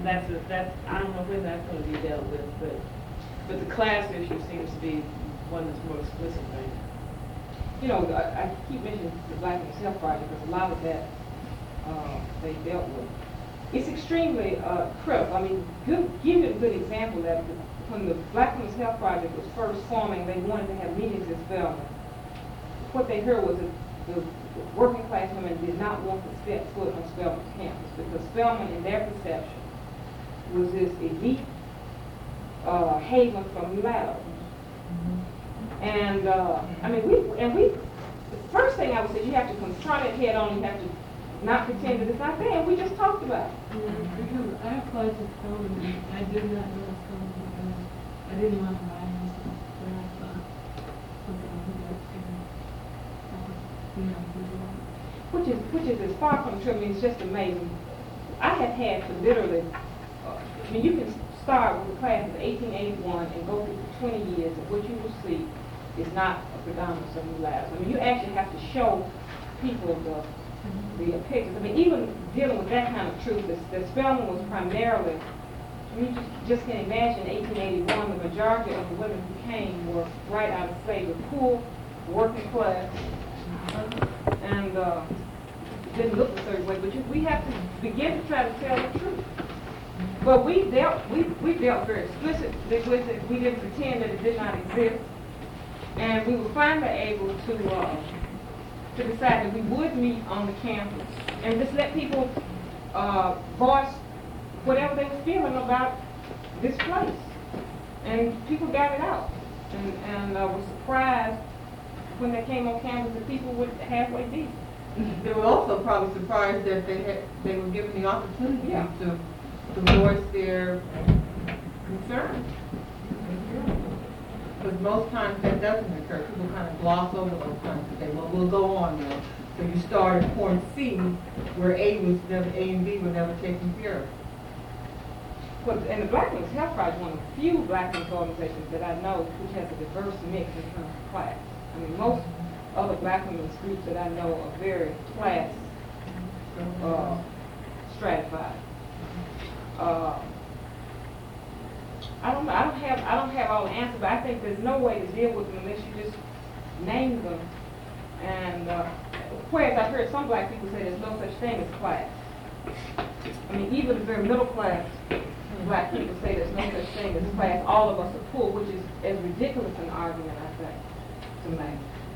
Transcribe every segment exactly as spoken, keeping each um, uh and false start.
that's a, that's I don't know when that's going to be dealt with, but but the class issue seems to be one that's more explicit right now. You know, I, I keep mentioning the Black Men's Health Project because a lot of that uh, they dealt with. It's extremely uh, critical. I mean, good, give you a good example that when the Black Men's Health Project was first forming, they wanted to have meetings in Spelman. What they heard was that the working class women did not want to step foot on Spelman's campus because Spelman, in their perception, was this elite uh, haven for mulattoes. And uh, I mean, we and we. The first thing I would say, you have to confront it head on. You have to not pretend that it's not there. And we just talked about it. Yeah, because I applied to Spelman and I did not know Spelman because I didn't want to buy myself, but I thought, okay, I'll do that and, you know, do that. Which is which is as far from true. I mean, it's just amazing. I have had to literally. Uh, I mean, you can start with a class of eighteen eighty-one and go through twenty years, and what you will see is not a predominance of mulattoes. I mean, you actually have to show people the the pictures. I mean, even dealing with that kind of truth, the, the Spelman was primarily. I mean, you just, just can imagine eighteen eighty-one, the majority of the women who came were right out of slavery, poor, working class, and uh, didn't look a certain way. But you, we have to begin to try to tell the truth. But we dealt, we, we dealt very explicitly with it. We didn't pretend that it did not exist. And we were finally able to uh, to decide that we would meet on the campus and just let people uh, voice whatever they were feeling about this place. And people got it out. And, and uh, were surprised when they came on campus that people were halfway deep. They were also probably surprised that they had they were given the opportunity Yeah. to to voice their concerns. Because most times that doesn't occur. People kind of gloss over those kinds of things. Well, we'll go on now. So you start at point C, where A was never, A and B were never taken care of. Well, and the Black Men's Health Project is one of the few Black men's organizations that I know which has a diverse mix in terms of class. I mean, most other Black women's groups that I know are very class uh, stratified. Uh, I don't know. I don't have. I don't have all the answers, but I think there's no way to deal with them unless you just name them. And uh, whereas I've heard some Black people say there's no such thing as class. I mean, even the very middle class Black people say there's no such thing as class. All of us are poor, which is as ridiculous an argument, I think, to make.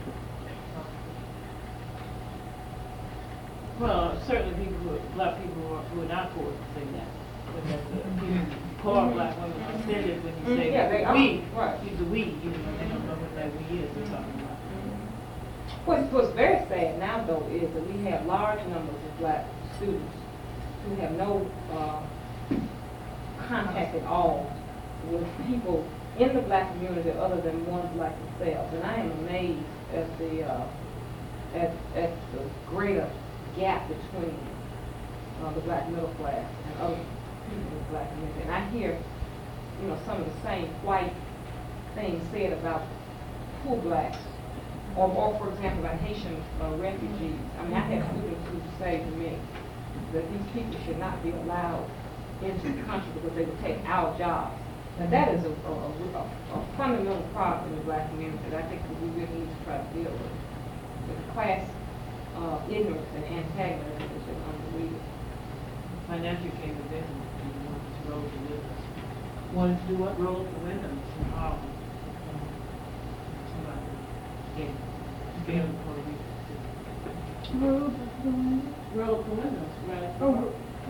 Well, certainly people who are, Black people who are, who are not poor say that. But that's the people, poor Black women are offended when you say Yeah, they are. we. Right. Use the we, you know, they don't know what that we is they're talking about. What's, what's very sad now, though, is that we have large numbers of Black students who have no uh, contact at all with people in the Black community other than ones like themselves. And I am amazed at the uh, at, at the greater gap between uh, the Black middle class and other people in the Black community. And I hear, you know, some of the same white things said about poor Blacks, or, or for example, about Haitian uh, refugees. I mean, I have students who say to me that these people should not be allowed into the country because they would take our jobs. Now that is a, a, a, a fundamental problem in the Black community that I think that we really need to try to deal with. The class uh, ignorance and antagonism is just unbelievable. Uneducated women who wanted to roll the windows. Wanted to do what? Roll the windows in Harlem. Somebody gave, gave them for me. Roll the window. Roll the windows, right? Oh,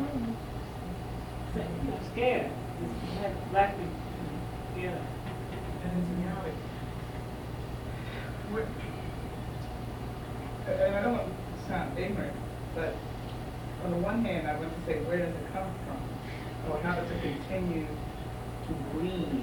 I'm scared. Just have Black people scared. And it's a reality. We're, and I don't want to sound ignorant, but on the one hand, I want to say, where does it come from? Or how does it continue to bleed?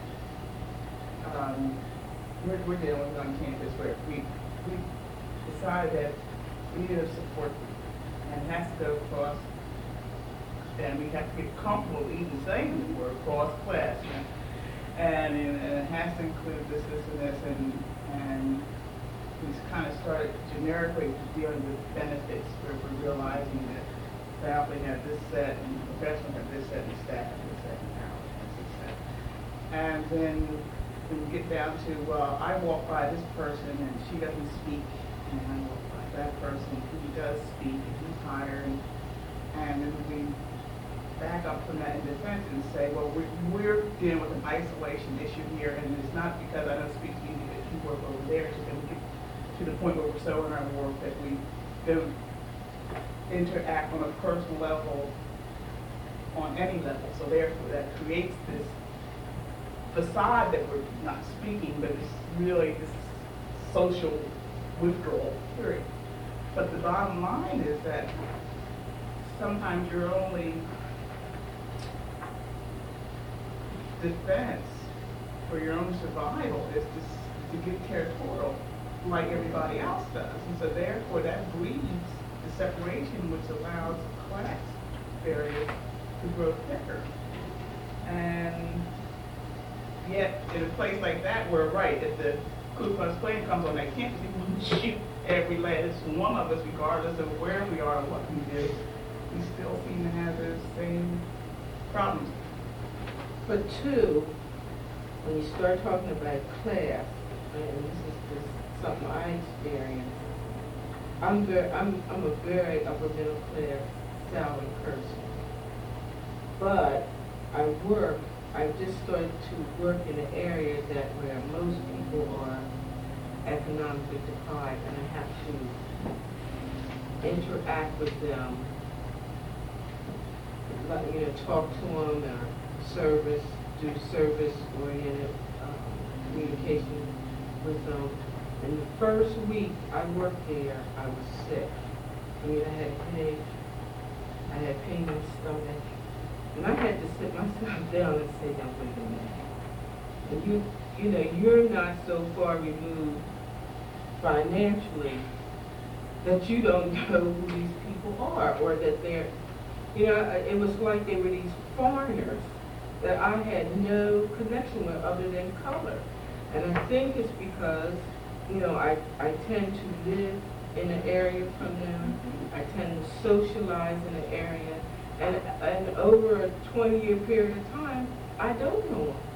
Um, we're, we're dealing with on campus where we, we decided that we need a support group, and it has to go across, and we have to get comfortable even saying the word cross class. And, and, and it has to include this, this, and this, and, and we kind of started generically dealing with benefits, where we're realizing that faculty have this set, and professionals have this set, and staff have this set, and hours has this set. And then when we get down to, uh, I walk by this person and she doesn't speak, and I walk by that person who does speak and he's hired, and, and then we back up from that in defense and say, well, we're, we're dealing with an isolation issue here, and it's not because I don't speak to you that you work over there, it's just that we get to the point where we're so in our work that we don't interact on a personal level on any level. So therefore that creates this facade that we're not speaking, but it's really this social withdrawal period. But the bottom line is that sometimes your only defense for your own survival is to, to get territorial like everybody else does. And so therefore that breeds the separation which allows class barriers to grow thicker. And yet, in a place like that, where right, if the Ku Klux Klan comes on that campus, people will shoot every last one of us, regardless of where we are and what we do. We still seem to have those same problems. But two, when you start talking about class, and this is just something I experienced, I'm very, I'm, I'm a very upper middle class salary person. But I work, I just started to work in an area that where most people are economically deprived, and I have to interact with them, like, you know, talk to them, or service, do service-oriented um, communication with them. And the first week I worked there, I was sick. I mean, I had headache, I had pain in the stomach, and I had to sit myself down and say, now wait a minute. And you, you know, you're not so far removed financially that you don't know who these people are, or that they're, you know, it was like they were these foreigners that I had no connection with other than color. And I think it's because, you know, I, I tend to live in an area from them. I tend to socialize in an area. And, and over a twenty-year period of time, I don't know them.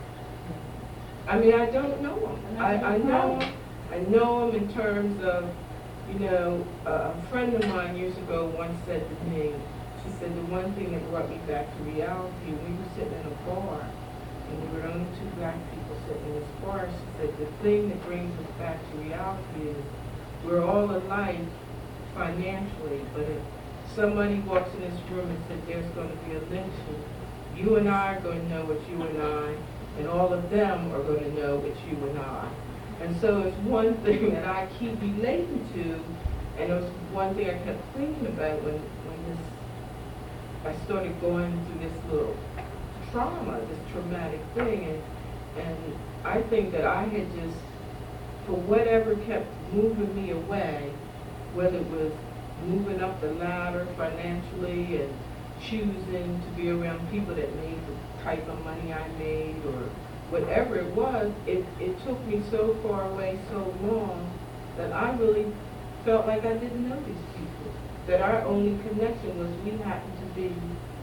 I mean, I don't know them. I, I know them. I know them in terms of, you know, uh, a friend of mine years ago once said to me, she said the one thing that brought me back to reality, we were sitting in a bar, and there were only two black people sitting in this bar. She said the thing that brings us back to reality is we're all alike financially, but if somebody walks in this room and said there's going to be a lynching, you and I are going to know it's you and I, and all of them are going to know it's you and I. And so it's one thing that I keep relating to, and it was one thing I kept thinking about when, when this, I started going through this little trauma, this traumatic thing, and, and I think that I had just, for whatever kept moving me away, whether it was moving up the ladder financially and choosing to be around people that made the type of money I made, or whatever it was, it, it took me so far away so long that I really felt like I didn't know these people. That our only connection was we happened to be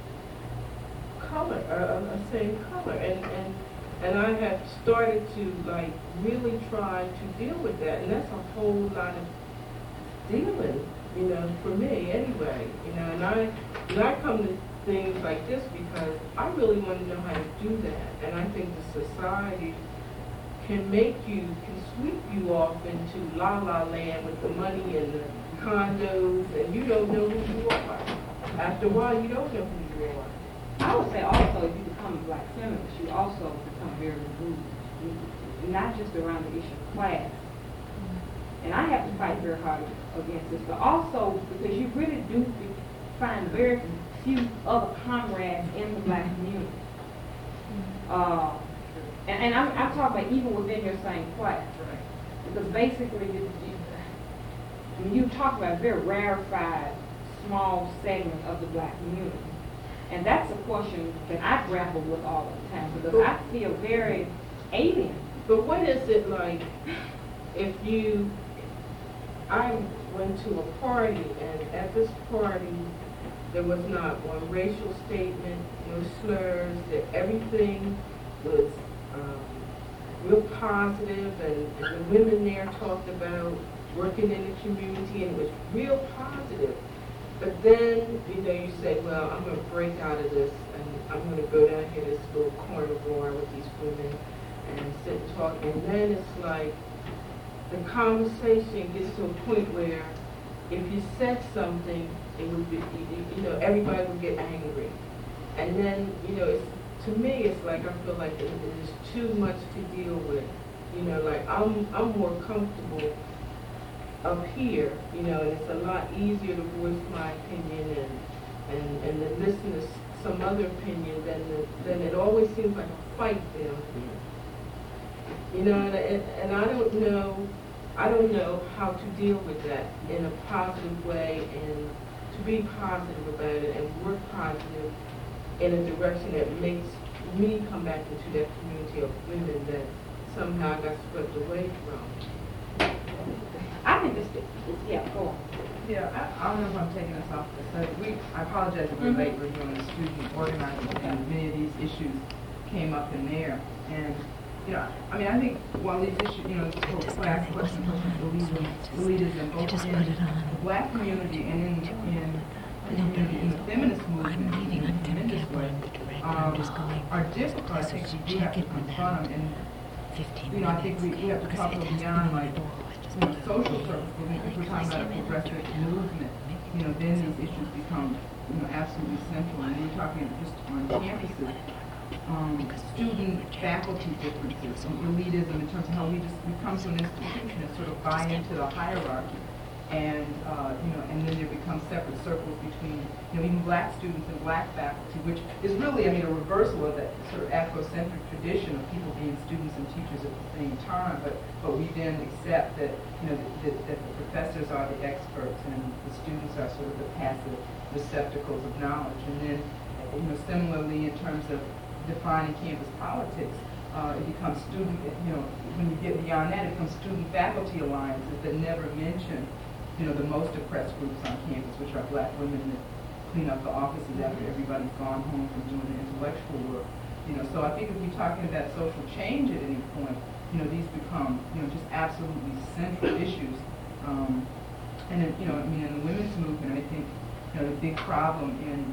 color, uh, a same color. And, and, and I have started to like really try to deal with that. And that's a whole lot of dealing, you know, for me anyway. You know, and I, and I come to things like this because I really want to know how to do that. And I think the society can make you, can sweep you off into la-la land with the money and the condos, and you don't know who you are. After a while, you don't know who you are. I would say also, if you become a black feminist, you also become very removed, not just around the issue of class. And I have to fight very hard against this, but also because you really do find very few other comrades in the black community. Uh, and, and I'm, I'm talking about even within your same class. Because basically, you, you, I mean, you talk about a very rarefied, small segment of the black community. And that's a question that I grapple with all the time, because I feel very alien. But what is it like if you, I went to a party, and at this party, there was not one racial statement, no slurs, that everything was um, real positive, and, and the women there talked about working in the community, and it was real positive. But then, you know, you say, well, I'm going to break out of this, and I'm going to go down here to this little corner bar with these women and sit and talk. And then it's like the conversation gets to a point where if you said something, it would be, you know, everybody would get angry. And then, you know, it's, to me, it's like I feel like it is too much to deal with. You know, like I'm, I'm more comfortable up here, you know, and it's a lot easier to voice my opinion and, and, and then listen to s- some other opinion than, the, than it always seems like a fight down here. You know, and, and, and I don't know, I don't know how to deal with that in a positive way and to be positive about it and work positive in a direction that makes me come back into that community of women that somehow got swept away from. I think it's, it's yeah, go on. Yeah, I, I don't know if I'm taking us off the subject. We, I apologize if we're Mhm. late, we're doing the student organizing thing, and many of these issues came up in there. And, you know, I mean, I think while these issues, you know, this whole class question, question, elitism, elitism, both in the black community and in, in, the community, in the feminist movement, in a tremendous way, um, are difficult. I think we do have to confront them. And, you know, I think we, we have to talk about beyond, like, you know, social circles. If we're talking about a progressive movement, you know, then these issues become, you know, absolutely central. And we're talking just on campuses, um, student faculty differences, elitism in terms of how we just, we come to an institution and sort of buy into the hierarchy. And, uh, you know, and then there become separate circles between, you know, even black students and black faculty, which is really, I mean, a reversal of that sort of Afrocentric tradition of people being students and teachers at the same time. But, but we then accept that, you know, that, that the professors are the experts and the students are sort of the passive receptacles of knowledge. And then, you know, similarly in terms of defining campus politics, uh, it becomes student, you know, when you get beyond that, it becomes student-faculty alliances that never mention, you know, the most oppressed groups on campus, which are black women that clean up the offices after everybody's gone home from doing the intellectual work. You know, so I think if we're talking about social change at any point, you know, these become, you know, just absolutely central issues. Um, and, then, you know, I mean, in the women's movement, I think, you know, the big problem in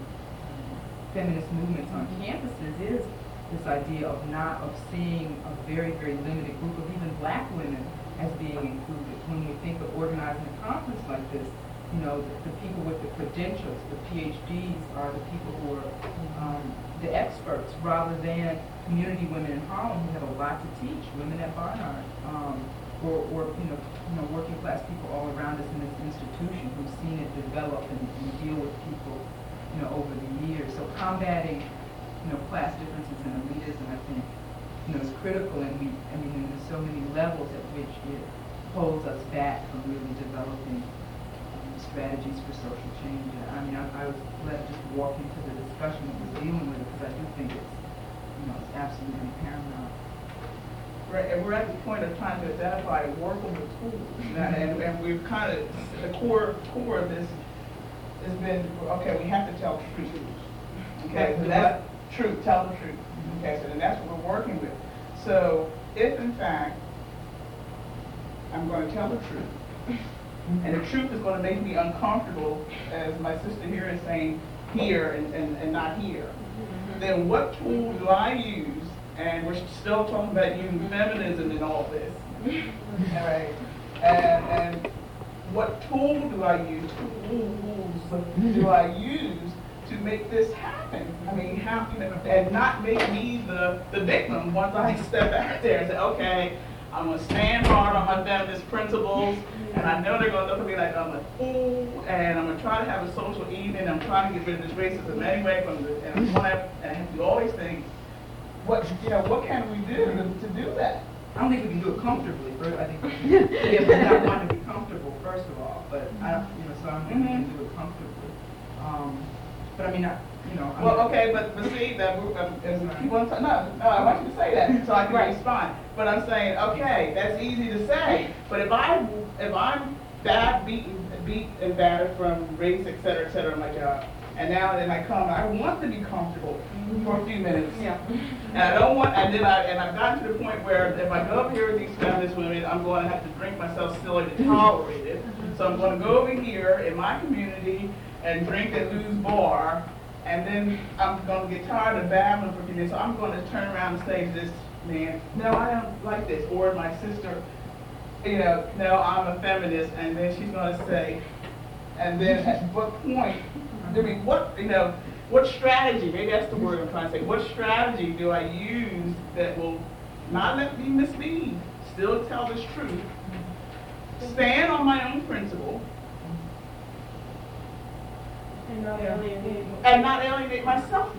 feminist movements on campuses is this idea of not, of seeing a very, very limited group of even black women as being included. When we think of organizing a conference like this, you know, the, the people with the credentials, the PhDs are the people who are um, the experts, rather than community women in Harlem who have a lot to teach, women at Barnard, um, or, or you know, you know, working class people all around us in this institution who've seen it develop and, and deal with people, you know, over the years. So combating, you know, class differences and elitism, I think, you know, is critical, and we, I mean, and there's so many levels at which it holds us back from really developing um, strategies for social change. And, I mean, I, I was glad to just walk into the discussion that was dealing with it, because I do think it's, you know, it's absolutely paramount. Right, and we're at the point of trying to identify workable tools, and, and, and we've kind of, the core, core of this has been, okay, we have to tell the truth. Okay, so that's truth, tell the truth. Okay, so then that's what we're working with. So if in fact, I'm going to tell the truth, and the truth is going to make me uncomfortable, as my sister here is saying, here and, and, and not here, then what tool do I use? And we're still talking about using feminism in all this. All right. And, and what tool do I use, tools do I use to make this happen? I mean, how, you know, and not make me the, the victim once I step out there and say, okay, I'm going to stand hard on my feminist principles, and I know they're going to look at me like I'm a fool, and I'm going to try to have a social evening, I'm trying to get rid of this racism anyway, from the, and, I'm gonna, and I have to do all these things. What, you know, what can we do to, to do that? I don't think we can do it comfortably. First, I think we can, yeah, but not want to be comfortable, first of all. But I don't, you know, so I don't think we can do it comfortably. Um, but I mean, I, you know. I Well, mean, okay, but, but see, that, um, as people, no, no, I want you to say that so I can Right. respond. But I'm saying, okay, that's easy to say, but if I, if I'm bad, beaten, beat and battered from race, et cetera, et cetera, on my job, And now then I come, I want to be comfortable for a few minutes. Yeah. And I don't want, and then I, and I've gotten to the point where if I go up here with these feminist women, I'm going to have to drink myself silly to tolerate it. So I'm going to go over here in my community and drink at Lou's bar, and then I'm going to get tired of babbling for a few minutes. So I'm going to turn around and say to this man, no, I don't like this. Or my sister, you know, no, I'm a feminist. And then she's going to say, and then at what point, I mean, what, you know, what strategy, maybe that's the word I'm trying to say, what strategy do I use that will not let me mislead, still tell this truth, stand on my own principle, And not alienate. and not alienate myself?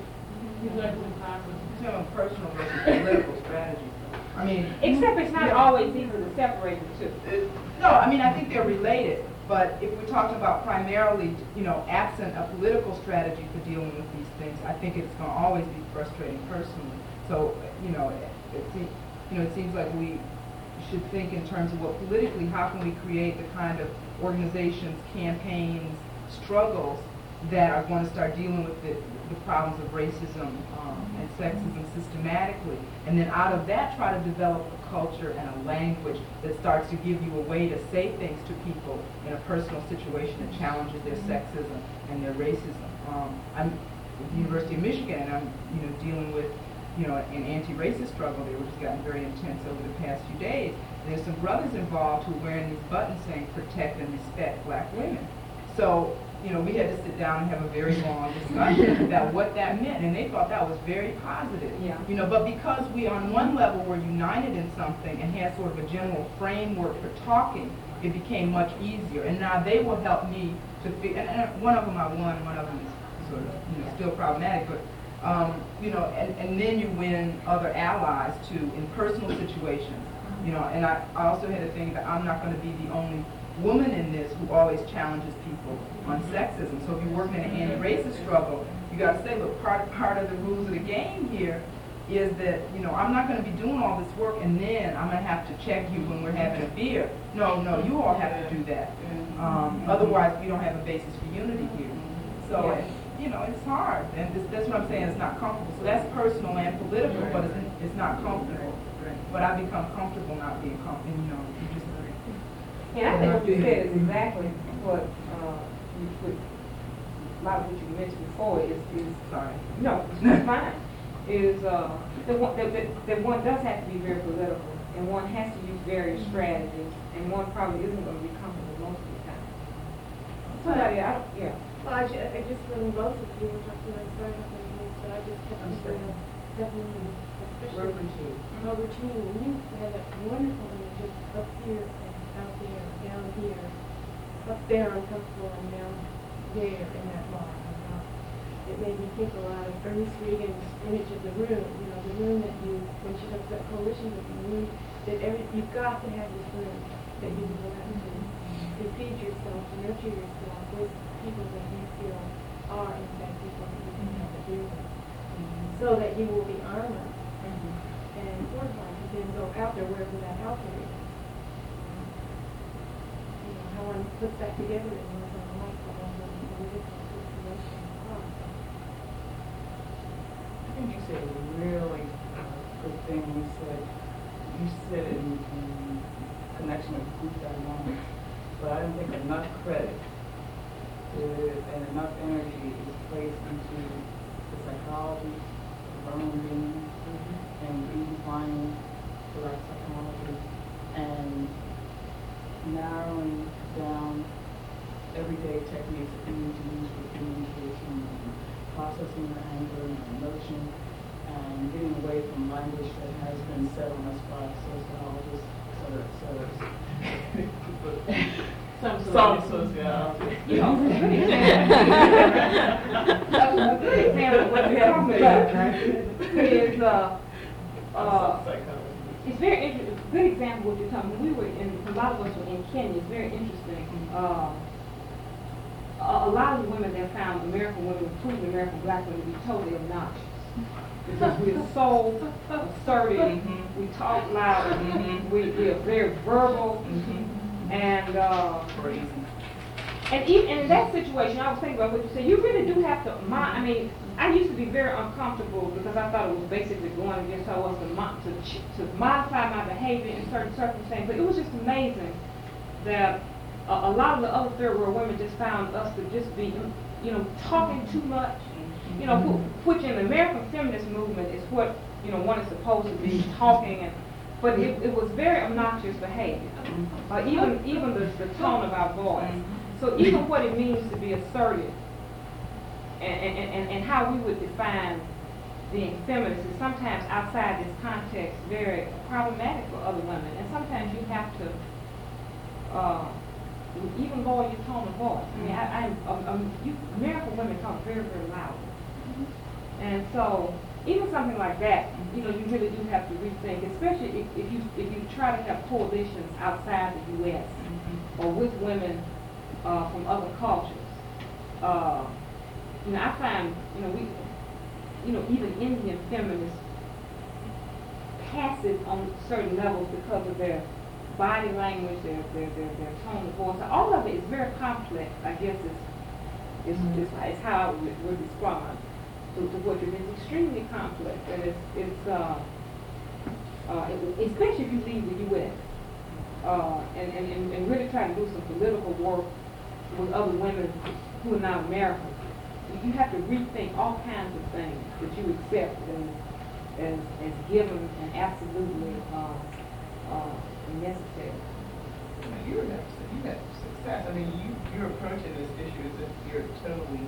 You know, personal versus political strategy. I mean, Except it's not Yeah. always easy to separate the two. It- no, I mean, I think they're related, but if we're talking about primarily, you know, absent a political strategy for dealing with these things, I think it's going to always be frustrating personally. So, you know, it, it, se- you know, it seems like we should think in terms of, well, politically, how can we create the kind of organizations, campaigns, struggles that are going to start dealing with the, the problems of racism um, and sexism systematically, and then out of that try to develop a culture and a language that starts to give you a way to say things to people in a personal situation that challenges their sexism and their racism. Um, I'm at the University of Michigan, and I'm you know dealing with you know an anti-racist struggle there, which has gotten very intense over the past few days. And there's some brothers involved who are wearing these buttons saying "Protect and Respect Black Women." So you know, we had to sit down and have a very long discussion about what that meant, and they thought that was very positive. Yeah. You know, but because we, on one level, were united in something and had sort of a general framework for talking, it became much easier. And now they will help me to figure. And, and one of them I won, one of them is sort of, you know, still problematic, but. Um, you know, and, and then you win other allies too in personal situations. You know, and I, I also had to think that I'm not going to be the only woman in this who always challenges people on sexism. So if you're working in an anti-racist struggle, you got to say, look, part part of the rules of the game here is that you know I'm not going to be doing all this work and then I'm going to have to check you when we're having a beer. No, no, you all have to do that. Um, otherwise, we don't have a basis for unity here. So. Yeah. You know, it's hard, and this, that's what I'm saying, it's not comfortable. So that's personal and political, but it's, it's not comfortable. But I become comfortable not being comfortable, you know, you just... And I think what you said is exactly what, uh, you put, a lot of what you mentioned before is, is, Sorry. no, it's fine, is, uh, that one, that, that, that one does have to be very political, and one has to use various strategies, and one probably isn't gonna be comfortable most of the time. Somebody, I, yeah. Well, I, ju- I just really both of you were talking about starting up in this, but I just kept on saying, definitely, especially over to you. And you had a wonderful image up here and out there, down here, up there uncomfortable and down there in that bar. Uh, it made me think a lot of Ernest Reagan's image of the room, you know, the room that you, when she talks about coalition with the room, that every, you've got to have this room that you belong to, to feed yourself, to nurture yourself with people that you feel are, in fact, people that you can have to deal with. Mm-hmm. So that you will be armored mm-hmm. and fortified to then go out there wherever that outfit is. You know, how one puts that together is one of the light of the political situation. I think you said a really uh, good thing. You said, you said it in, in connection with group dynamics, but I didn't think enough credit and enough energy is placed into the psychology of our own being mm-hmm. and redefining the right psychology and narrowing down everyday techniques that we need to use for communication and processing the anger and emotion and getting away from language that has been said on us by sociologists, et cetera, et cetera. Some sociologists. You know, a good example of what you're talking about, right, is, uh, uh, it's very interesting, a good example of what you're talking about. We were in, a lot of us were in Kenya, it's very interesting. Uh, a, a lot of the women there found American women, including American black women, to be totally obnoxious. Because we're so assertive, mm-hmm. we talk loud, mm-hmm. we, we are very verbal, mm-hmm. and uh, And even and in that situation, I was thinking about what you said. You really do have to. My, I mean, I used to be very uncomfortable because I thought it was basically going against how I was to, mo- to ch- to modify my behavior in certain circumstances. But it was just amazing that a, a lot of the other third world women just found us to just be, you know, talking too much. You know, wh- which in the American feminist movement is what you know one is supposed to be talking and. But it, it was very obnoxious behavior. Uh, even even the, the tone of our voice. So even what it means to be assertive and, and, and, and how we would define being feminist is sometimes outside this context very problematic for other women. And sometimes you have to uh, even lower your tone of voice. I mean, I, I, um, um, you, American women talk very, very loud. And so even something like that, you know, you really do have to rethink, especially if, if you if you try to have coalitions outside the U S or with women uh, from other cultures. Uh, you know, I find, you know, we, you know, even Indian feminists passive on certain levels because of their body language, their their their, their tone of voice. All of it is very complex. I guess is is, mm-hmm. is, is how I would, would respond to, to what you're. It's extremely complex, and it's it's uh, uh, it, especially if you leave the U S Uh, and, and, and, and really try to do some political work with other women who are not American. You have to rethink all kinds of things that you accept as, as, as given and absolutely uh, uh, necessary. Now, you have you have success. I mean, you you're approaching this issue as if you're totally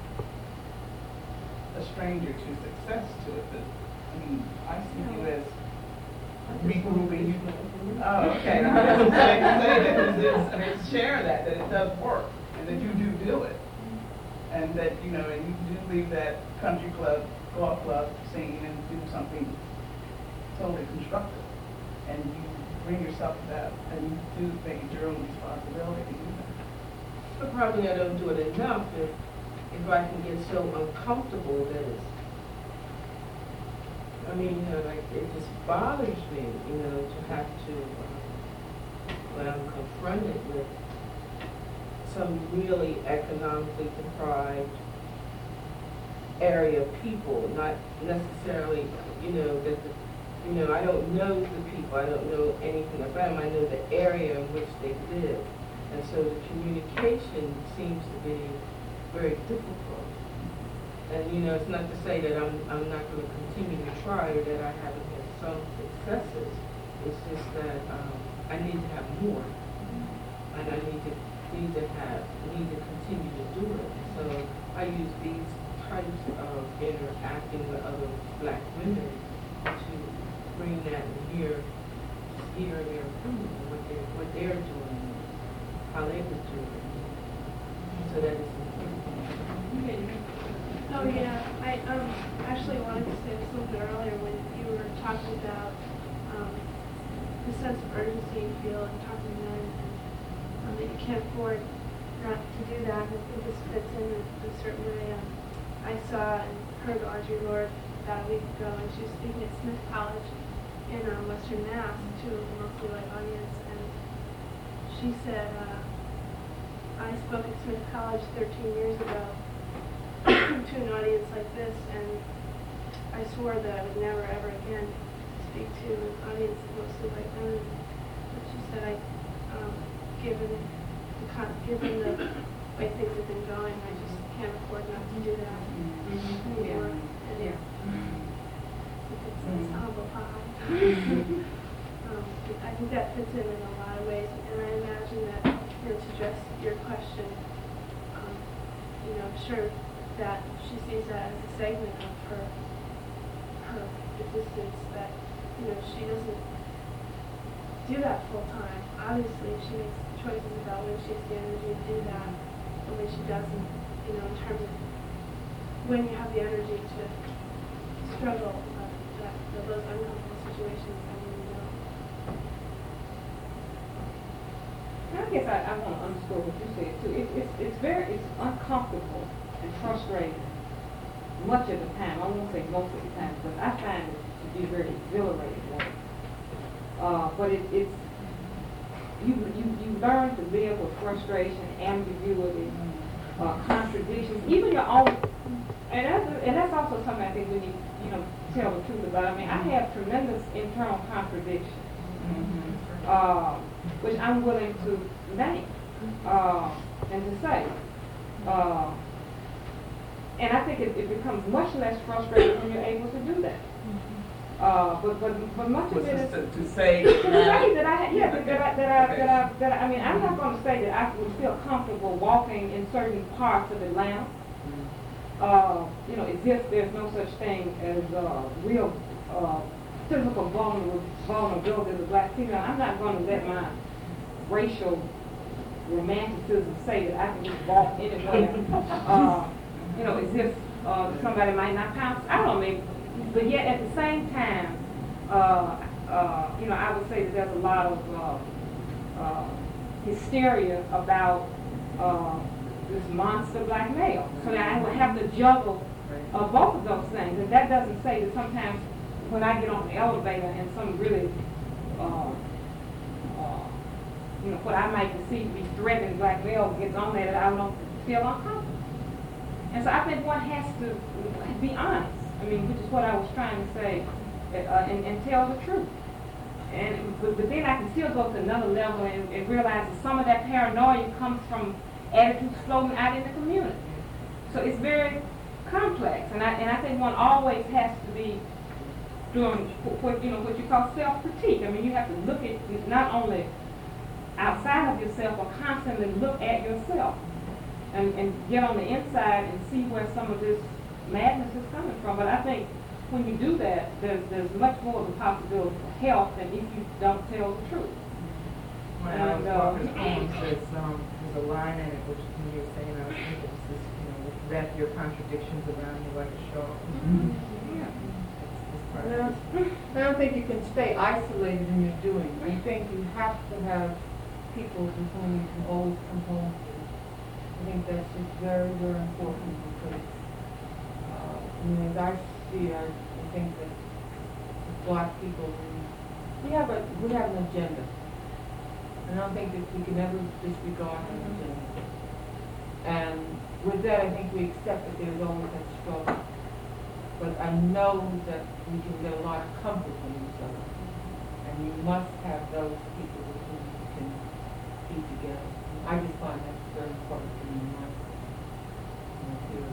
a stranger to success to it. But I mean, I see you as regrouping you. Oh, okay. Now, that's what I'm saying. That is, I mean, share that that it does work and that you do do it, and that you know, and you do leave that country club, golf club scene and do something totally constructive, and you bring yourself to that, and you do make it your own responsibility to do that. But probably I don't do it enough if, if I can get so uncomfortable that it's, I mean, you know, like, it just bothers me, you know, to have to, um, when I'm confronted with some really economically deprived area of people, not necessarily, you know, that the, you know, I don't know the people, I don't know anything about them, I know the area in which they live. And so the communication seems to be very difficult. And, you know, it's not to say that I'm, I'm not going to continue to try or that I haven't had some successes. It's just that um, I need to have more. And I need to, need to have, need to continue to do it. So I use these types of interacting with other black women to bring that and hear, hear their opinion, what they're, what they're doing, how they would do it. So that it's important. Oh yeah, I um actually wanted to say something earlier when you were talking about um, the sense of urgency you feel and talking to men, and um, that you can't afford not to do that. And I think this fits in in a certain way. Um, I saw and heard Audre Lorde about a week ago, and she was speaking at Smith College in um, Western Mass to a mostly white audience, and she said, uh, "I spoke at Smith College thirteen years ago." to an audience like this, and I swore that I would never ever again speak to an audience mostly white women. But she said, I, um, given the con- given the way things have been going, I just can't afford not to do that mm-hmm. anymore. Yeah. And yeah. Mm-hmm. It's, it's humble pie. um, I think that fits in in a lot of ways, and I imagine that, you know, to address your question, um, you know, I'm sure that she sees that as a segment of her her existence, that, you know, she doesn't do that full time. Obviously, she makes choices about when she has the energy to do that and when she doesn't, you know, in terms of when you have the energy to struggle uh, that, that those uncomfortable situations, I mean, you know. I guess I, I want to underscore what you said too. It, it's it's very it's uncomfortable and frustrating much of the time. I won't say most of the time, but I find it to be very exhilarating. Right? Uh, but it, it's you, you, you learn to live with frustration, ambiguity, uh, contradictions, even your own, and that's, and that's also something I think we need, you know, tell the truth about. I mean, I have tremendous internal contradictions, uh, which I'm willing to name, uh, and to say. Uh, and I think it, it becomes much less frustrating when you're able to do that. Uh, but, but, but much of it is To, to say to say that, that I, yeah, Okay. that I, that I, Okay. that I, that I, I mean, I'm not going to say that I would feel comfortable walking in certain parts of Atlanta, uh, you know, as if there's no such thing as uh, real uh, physical vulner- vulnerability as a black female. I'm not going to let my racial romanticism say that I can just walk anywhere, uh, you know, as if uh, somebody might not pounce. I don't know, maybe. But yet at the same time, uh, uh, you know, I would say that there's a lot of uh, uh, hysteria about uh, this monster black male. So that I would have to juggle uh, both of those things. And that doesn't say that sometimes when I get on the elevator and some really, uh, uh, you know, what I might perceive to be threatening black male gets on there, that I don't feel uncomfortable. And so I think one has to be honest. I mean, which is what I was trying to say, uh, and, and tell the truth. And but, but then I can still go to another level and, and realize that some of that paranoia comes from attitudes floating out in the community. So it's very complex, and I and I think one always has to be doing what you know what you call self-critique. I mean, you have to look at not only outside of yourself, but constantly look at yourself and, and get on the inside and see where some of this madness is coming from. But I think when you do that, there's, there's much more of a possibility for help than if you don't tell the truth. When I was And, uh, walking home, there's, um, there's a line in it, which when you were saying, I was thinking, it's this, you know, wrap your contradictions around you like a shawl. Yeah. It's part And I of it. don't- I don't think you can stay isolated in your doing. I think you have to have people with whom you can always come home to. I think that's just very, very important because, uh, I mean, as I see it, I I think that as black people, we, we have a, we have an agenda. And I don't think that we can ever disregard an agenda. And with that, I think we accept that there's always that struggle. But I know that we can get a lot of comfort from each other. And you must have those people with whom you can be together. I just find that very important for me. My, you know, feel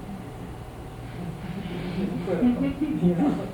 it's critical, you know.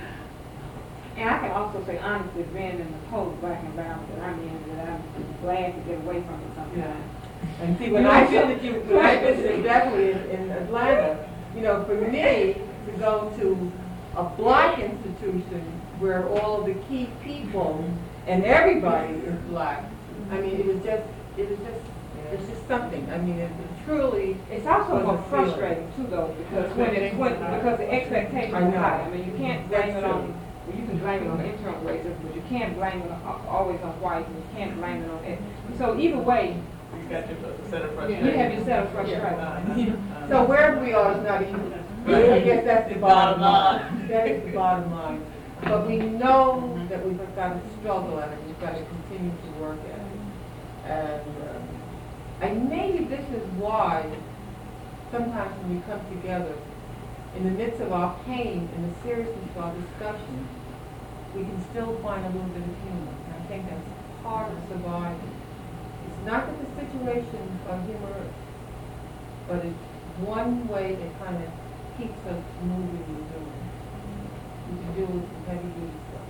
And I can also say honestly, being in the post-black environment that I'm in, that I'm glad to get away from it sometimes. And see, when I visited you, when I visited Beverly in, in Atlanta, you know, for me to go to a black institution where all the key people and everybody is black, I mean, it was just, it was just, it's just something. I mean, it, it truly. It's also was more a feeling. frustrating too, though, because when it's when, because the expectation I is know. high. I mean, you can't blame That's it on. true. Well, you can blame it on internal racism, but you can't blame it on, always on white, and you can't blame it on it. So either way, you got your set of you frustration. have yourself frustrated. Uh-huh. So wherever we are is not easy. I guess that's the bottom line. That is the bottom line. But we know that we've got to struggle at it. We've got to continue to work at it. And, um, and maybe this is why sometimes when we come together, in the midst of our pain and the seriousness of our discussion, we can still find a little bit of humor. And I think that's part of surviving. It's not that the situations are humorous, but it's one way that kind of keeps us moving and doing. We can deal with some heavy duty stuff.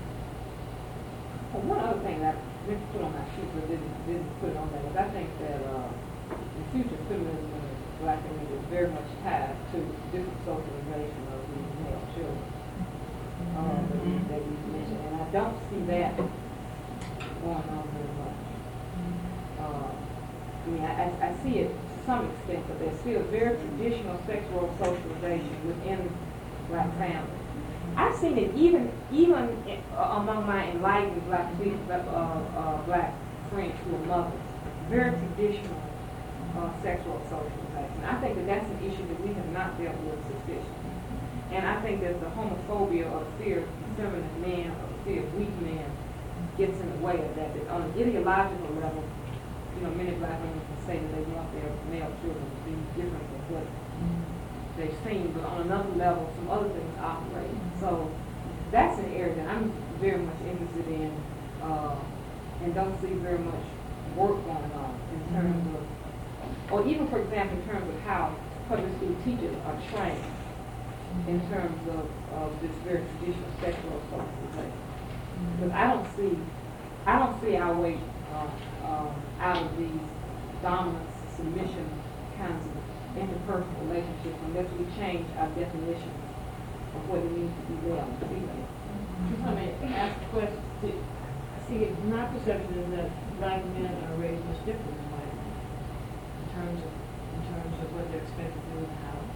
Well, one other thing that I meant to put on my sheet but didn't, didn't put it on there is I think that uh, the future feminism in the black community is very much tied to different socialization of these male children uh, that, we, that we mentioned. And I don't see that going on very much. Uh, I mean, I, I, I see it to some extent, but there's still very traditional sexual socialization within black families. I've seen it even even in, uh, among my enlightened black uh, uh, black friends who are mothers. Very traditional uh, sexual socialization. I think that that's an issue that we have not dealt with sufficiently. And I think that the homophobia or the fear of feminine men or the fear of weak men gets in the way of that. That on an ideological level, you know, many black women can say that they want their male children to be different than what they've seen, but on another level, some other things operate. So that's an area that I'm very much interested in, uh, and don't see very much work going on in terms of, or even, for example, in terms of how public school teachers are trained in terms of, of this very traditional sexual socialization. Because I don't see, I don't see our way uh, um, out of these dominance, submission kinds of interpersonal relationships unless we change our definitions of what it means to be male and female. I mean, ask a question. See, see, my perception is that black men are raised much different than white men in terms of in terms of what they're expected to do in the house.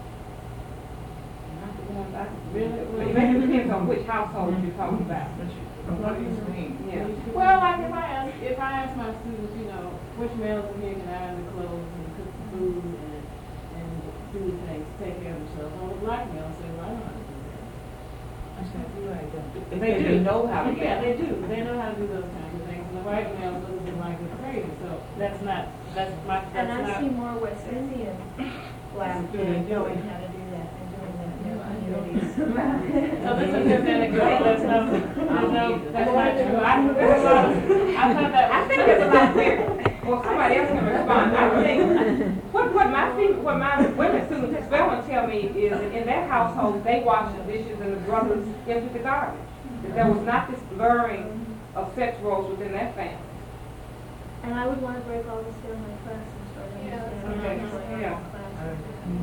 Not the ones I Really? But it really depends on which household you're talking about. What do you mean? Yeah. Well, like if I ask if I ask my students, you know, which males in here can iron the clothes and cook the food and and do the things, take care of themselves, all the black males say, well, I don't know how to do that. I said, you right, don't. They do. know how to. Yeah, they do. They know how to do those kinds of things. And the white males look at them like they're crazy. So that's not, that's my, that's And I not. see more West Indian black men knowing how to do that and doing that in their communities. So this is just anecdotal. That's no, there's no, that's not true. I, there's a lot of, I thought that was. I think there's a lot there. Well, somebody else can respond. I think what, what my fem- what my women students as well want to tell me is that in their household they wash the dishes and the brothers empty the garbage. That there was not this blurring of sex roles within that family. And I would want to break all this down in my class and start understanding okay. how Yeah. classes.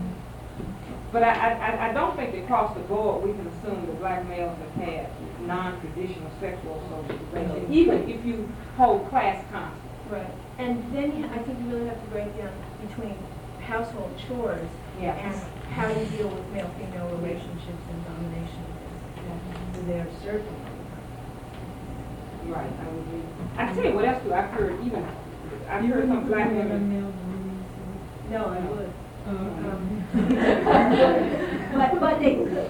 But I, I, I don't think that across the board we can assume that black males have had non-traditional sexual socialization, even if you hold class constant. Right. And then you, I think you really have to break down between household chores Yeah. and how you deal with male-female relationships and domination. So they're certainly. Right, I would agree. I can tell you what else too. I've heard even, I've heard some black women. No, I would. Um, But, but they could.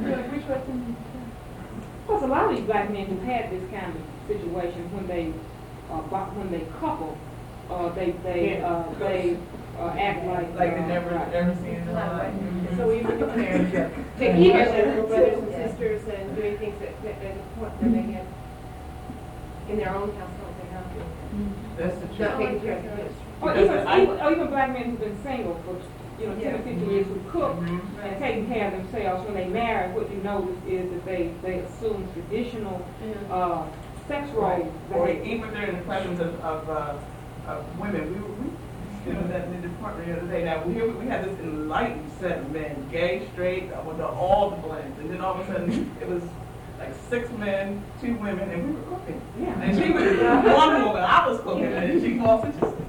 Plus, a lot of these black men who had this kind of situation when they, uh, bo- when they couple, uh, they, they, uh, they, uh, act like. Like they uh, never, right. never seen it. Right. So even compared to They even, their brothers and sisters and doing things that, that, that, what, that they get in their own household, they have to. That's the Not truth. taking care of the kids. or Because even, I- even, or even black men who've been single for, you know, ten or fifteen years who cook Mhm. and taking care of themselves. When they marry, what you notice is that they, they assume traditional, uh, sex roles. Or behavior. even during the presence of, of, uh, of women, we, we, you know, that in the department the other day, now, we, we had this enlightened set of men, gay, straight, uh, with the, all the blends, and then all of a sudden, it was like six men, two women, and we were cooking. Yeah. And she was, one woman, I was cooking, and she walks in, just,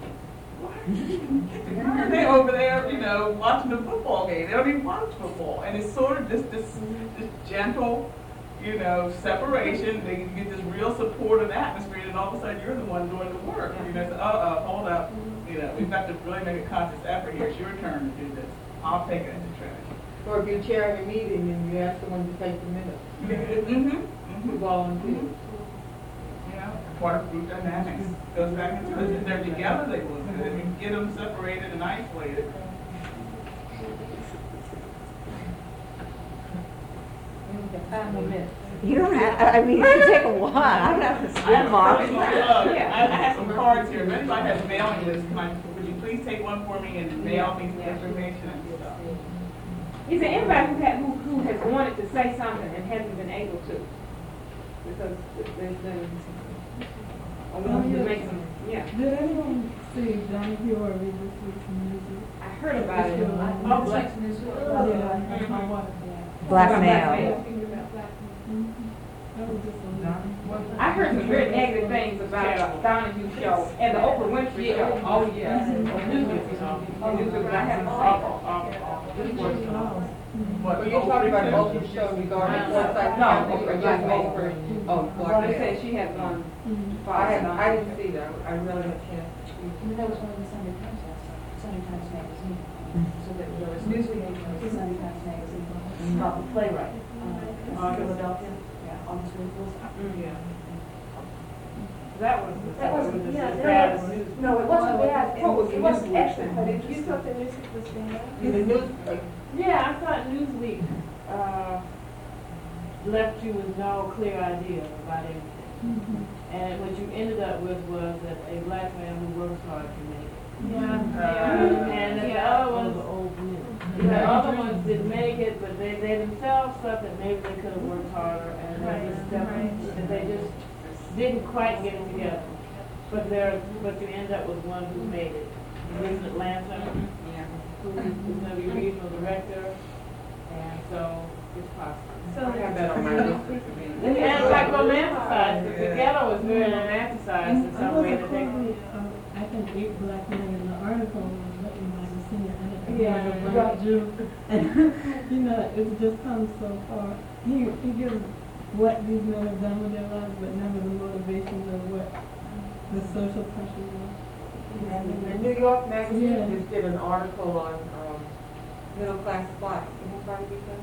what? They over there, you know, watching the football game, they don't even watch football, and it's sort of this, this, this gentle, you know, separation, they get this real supportive atmosphere, and all of a sudden you're the one doing the work. You know, so, uh-uh, hold up, you know, we've got to really make a conscious effort here. It's your turn to do this. I'll take it in the trash. Or if you're chairing a meeting and you ask someone to take the minutes. Mm-hmm. To Mm-hmm. volunteer. You know, part of group dynamics goes back into it. If they're together, they will do it. If you can get them separated and isolated. Five more minutes. You don't have, I mean, it can take a while. I don't have to I spend have, long. yeah, I, I have some cards here. If anybody has mailing lists, can I- would you please take one for me and mail me some information and stuff? Is there anybody who, had, who, who has wanted to say something and hasn't been able to? Because there's been, I wanted to make some, yeah. Did anyone see Donahue or read this week's music? I heard about it. Oh, black news. Yeah, I wanted that. Black About male. That was just a lot. I heard some very negative things about the Donahue show and the Oprah Winfrey show. Oh, yeah. Oh, But I haven't seen it. What, Well, you're talking about an open show regarding one side. No, Oprah, just Oprah. Oh, Well, Black they said man. she had one. I hadn't, I didn't see that. I really had a chance. That was one of the Sunday Times, Sunday Times magazine. So there there was Newsweek, and the Sunday Times magazine, about the playwright, uh, in Philadelphia, yeah, August Williams. Yeah. that was, That was wasn't, just yeah, as that bad as was, news. no, it wasn't bad, it What was was, the it wasn't Newsweek actually thing? quite You interesting. thought the music was bad? In the news, uh, Yeah, I thought Newsweek, uh, left you with no clear idea about anything. And what you ended up with was that a black man who works hard can make it. Yeah. Uh, and then the other ones, old men. the other ones didn't make it, but they, they themselves thought that maybe they could have worked harder, and they Right, just, right. that they just didn't quite get it together. But there, but you end up with one who made it. He lives in Atlanta, who is gonna be regional director, and so it's possible. So I have that on my list of to be. And it's like romanticized, the the ghetto is very romanticized in some way that they. I think eight black men in the article was written by the senior editor, Yeah, who was a right. black Jew. And, you know, it's just come so far. He, he gives what these men have done with their lives, but never the motivations of what the social pressure was. And the New York Magazine Yeah. just did an article on, um, middle class blacks. Anybody read that?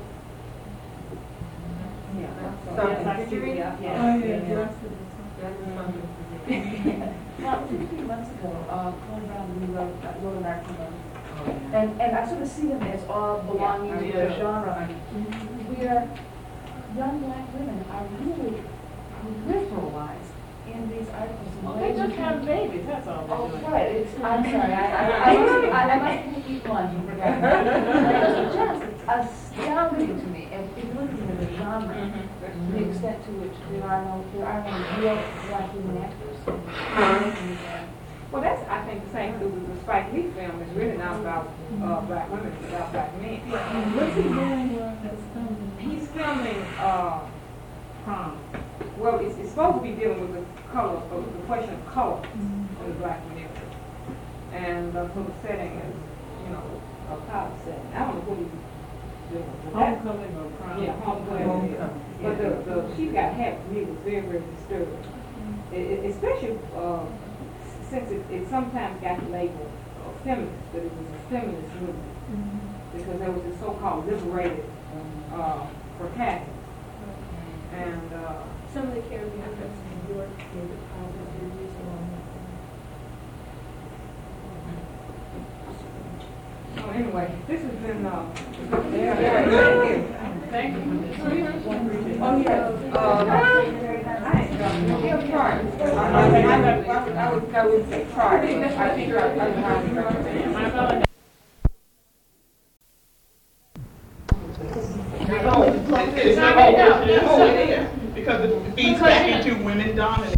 Yeah. Something. Yes, I Did you see. read it? Yeah. Oh, yeah, Yeah. yeah. That was something. About fifteen months ago, uh, Colin Brown, we wrote, uh, wrote an article on it. And, and I sort of see them as all belonging to Yeah. the genre, where young black women are really peripheralized in these articles. in Well, they ways just you have can- babies, that's all they're Oh, doing. right, it's, I'm sorry, I, I, I, I, I must eat lunch and forget. It's just astounding to me, and if you look at the genre, the extent to which there are no, there are no real black women actors. Well, that's, I think, the same thing with the Spike Lee film, it's really not about, uh, black women, it's about black men. What's he doing that's coming? He's filming, uh, prom. Well, it's, it's supposed to be dealing with the color, of the question of color in the black community. And, uh, so the setting is, you know, a college setting. I don't know what he's doing with that. Homecoming or prom. Yeah, homecoming. yeah. But the, the, she got half to me was very, very disturbing. E- e- especially, uh, s- since it, it sometimes got labeled uh, feminist, that it was a feminist movement. Because there was this so-called liberated, uh, protagonist. And, uh, Some of the Caribbean folks in New York gave it positive reviews along that. so anyway, this has been, uh, Thank you for this. We appreciate it. oh, yeah, uh, I ain't got no real charge. I, I, I, I would, I would say charge, but I think I, I would highly recommend. My brother It's not, oh, it is, because it feeds back into women dominant.